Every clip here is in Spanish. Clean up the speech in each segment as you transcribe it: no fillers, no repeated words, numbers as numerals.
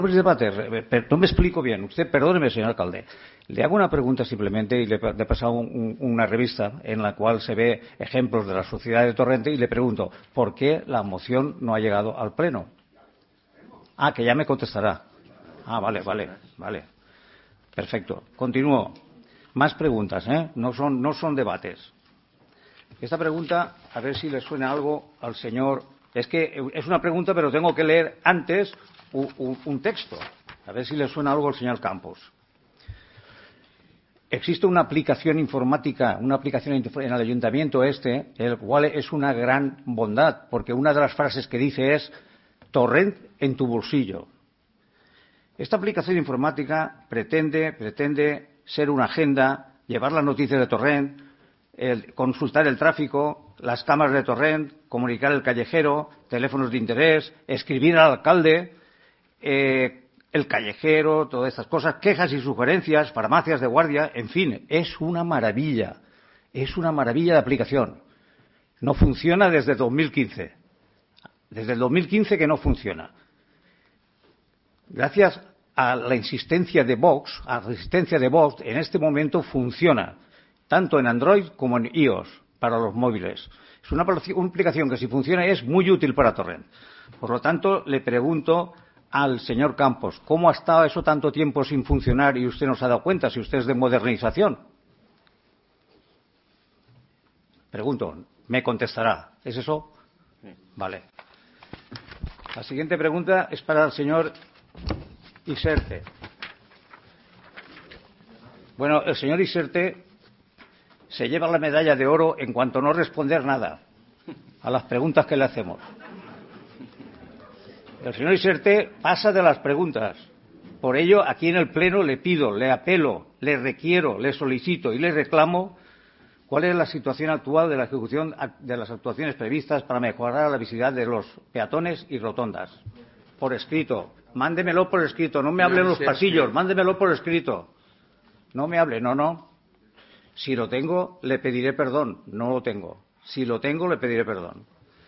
No me explico bien. Usted, perdóneme, señor alcalde. Le hago una pregunta simplemente y le he pasado una revista en la cual se ve ejemplos de la sociedad de Torrente y le pregunto, ¿por qué la moción no ha llegado al Pleno? Ah, que ya me contestará. Ah, vale. Perfecto. Continúo. Más preguntas, ¿eh? No son debates. Esta pregunta, a ver si le suena algo al señor. Es que es una pregunta, pero tengo que leer antes un texto. A ver si le suena algo al señor Campos. Existe una aplicación informática, una aplicación en el ayuntamiento el cual es una gran bondad, porque una de las frases que dice es Torrent en tu bolsillo. Esta aplicación informática pretende ser una agenda, llevar las noticias de Torrent, consultar el tráfico, las cámaras de Torrent, comunicar el callejero, teléfonos de interés, escribir al alcalde, el callejero, todas estas cosas, quejas y sugerencias, farmacias de guardia, en fin, es una maravilla de aplicación. No funciona desde 2015. Desde el 2015 que no funciona. Gracias a la insistencia de Vox, en este momento funciona, tanto en Android como en iOS, para los móviles. Es una aplicación que si funciona es muy útil para Torrent. Por lo tanto, le pregunto al señor Campos, ¿cómo ha estado eso tanto tiempo sin funcionar y usted no se ha dado cuenta si usted es de modernización? Pregunto, me contestará. ¿Es eso? Sí. Vale. La siguiente pregunta es para el señor Iserte. Bueno, el señor Iserte se lleva la medalla de oro en cuanto a no responder nada a las preguntas que le hacemos. El señor Iserte pasa de las preguntas. Por ello, aquí en el Pleno le pido, le apelo, le requiero, le solicito y le reclamo cuál es la situación actual de la ejecución de las actuaciones previstas para mejorar la visibilidad de los peatones y rotondas. Por escrito. Mándemelo por escrito. No me hable en los pasillos. Mándemelo por escrito. No me hable. No. Si lo tengo, le pediré perdón. No lo tengo. Si lo tengo, le pediré perdón.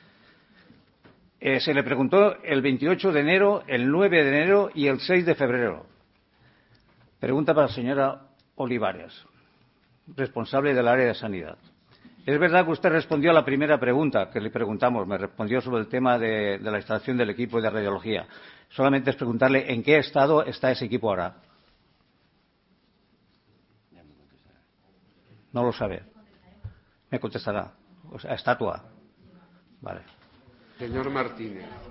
Se le preguntó el 28 de enero, el 9 de enero y el 6 de febrero. Pregunta para la señora Olivares, responsable del área de sanidad. Es verdad que usted respondió a la primera pregunta que le preguntamos. Me respondió sobre el tema de la instalación del equipo de radiología. Solamente es preguntarle en qué estado está ese equipo ahora. No lo sabe. Me contestará. O sea, estatua. Vale. Señor Martínez.